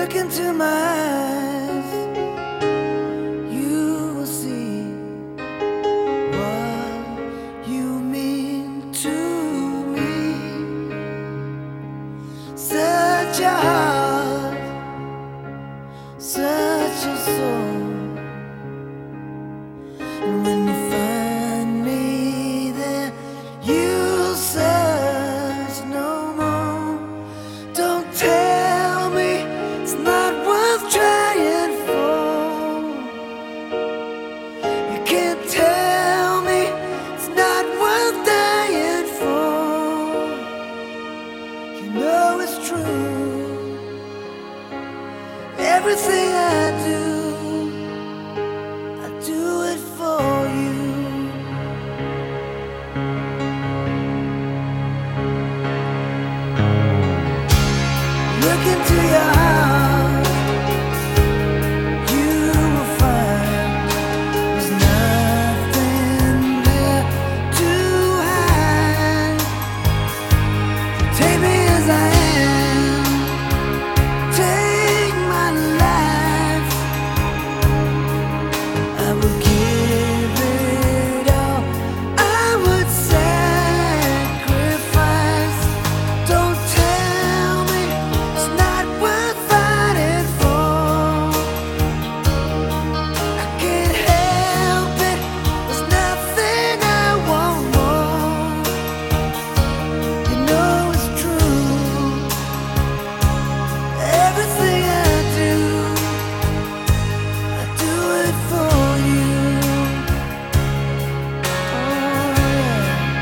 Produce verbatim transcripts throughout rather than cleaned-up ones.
Look into my eyes, you will see what you mean to me. Such a heart, such a soul. And when you find me there, you'll search no more. Don't tell me it's not worth trying for. You can't tell me it's not worth dying for. You know it's true. Everything I do, I do it for you. Look into your heart, you will find there's nothing there to hide. Take me as I am, take my life. I will give it all, I would sacrifice. Don't tell me it's not worth fighting for. I can't help it, there's nothing I want more. You know it's true. Everything I do, I do it for you. Oh yeah.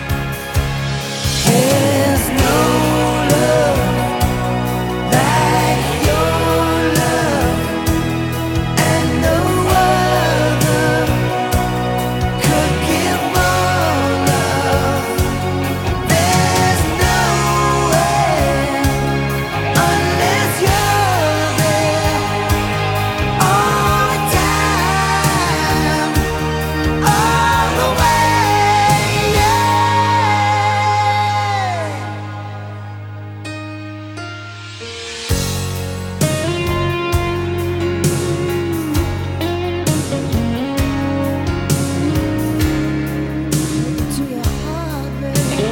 There's no love like your love, and no other could give more love. There's no way unless you're there all the time, all the way, yeah. To your heart, baby.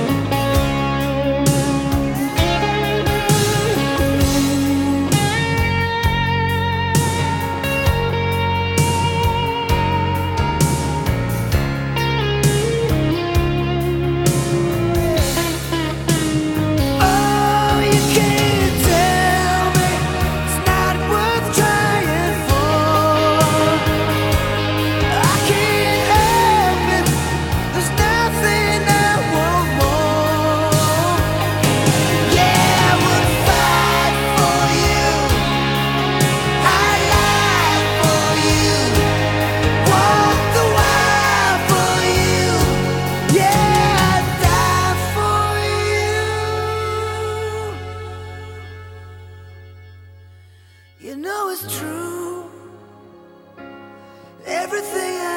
Oh, you can't tell me it's not worth trying for. I can't help it, there's nothing I want more. Yeah, I would fight for you, I lie for you, walk the wire for you. Yeah, I'd die for you. You know it's true. Everything I